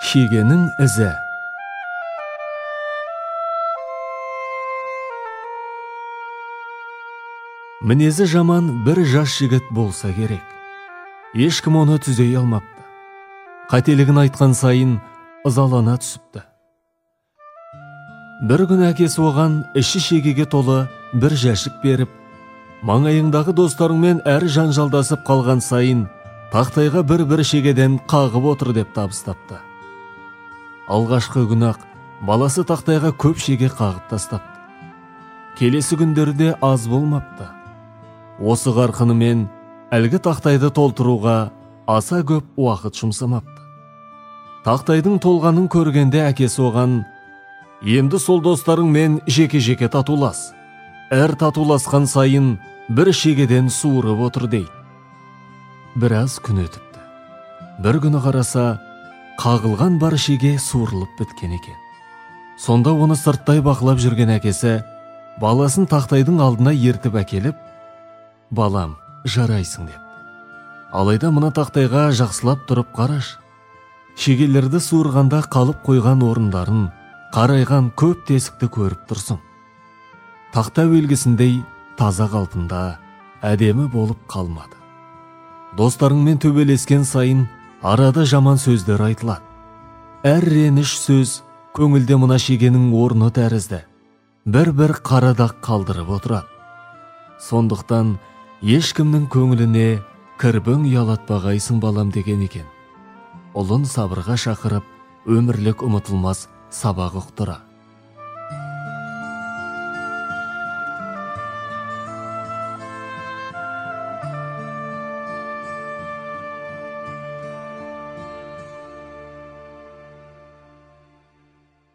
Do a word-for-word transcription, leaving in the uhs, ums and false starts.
Шегенің ізі. Мінезі жаман бір жас жігіт болса керек. Ешкім оны түзей алмапты. Қателігін айтқан сайын ызалана түсіпті. Бір күн әкесі оған іші шегеге толы бір жәшік беріп, маңайыңдағы достарыңмен әр жанжалдасып қалған сайын тақтайға бір-бір шегеден қағып отыр деп табыстапты. Алғашқы күн-ақ баласы тақтайға көп шеге қағып тастапты. Келесі күндерде аз болмапты. Осы қарқынымен әлгі тақтайды толтыруға аса көп уақыт жұмсамапты. Тақтайдың толғанын көргенде әкесі оған: «Енді сол достарыңмен жеке-жеке татулас. Әр татуласқан сайын бір шегеден суырып отыр» дейді. Біраз күн өтіпті. Бір күні қараса, қағылған бар шеге суырылып біткен екен. Сонда оны сырттай бақылап жүрген әкесі баласын тақтайдың алдына ертіп әкеліп: «Балам, жарайсың» депті. Алайда мына тақтайға жақсылап тұрып қараш. Шегелерді суырғанда қалып қойған орындарын, қарайған көп тесікті көріп тұрсың. Тақта белгісіндей таза қалпында, әдемі болып қалмады. Достарыңмен төбелескен сайын арада жаман сөздер айтылады. Әр реніш сөз көңілде мына шегенің орны тәрізді, бір-бір қарадақ қалдырып отырады. Сондықтан ешкімнің көңіліне кірбің ұялатпағайсың балам деген екен. Ұлын сабырға шақырып, өмірлік ұмытылмас сабақ ұқтыра.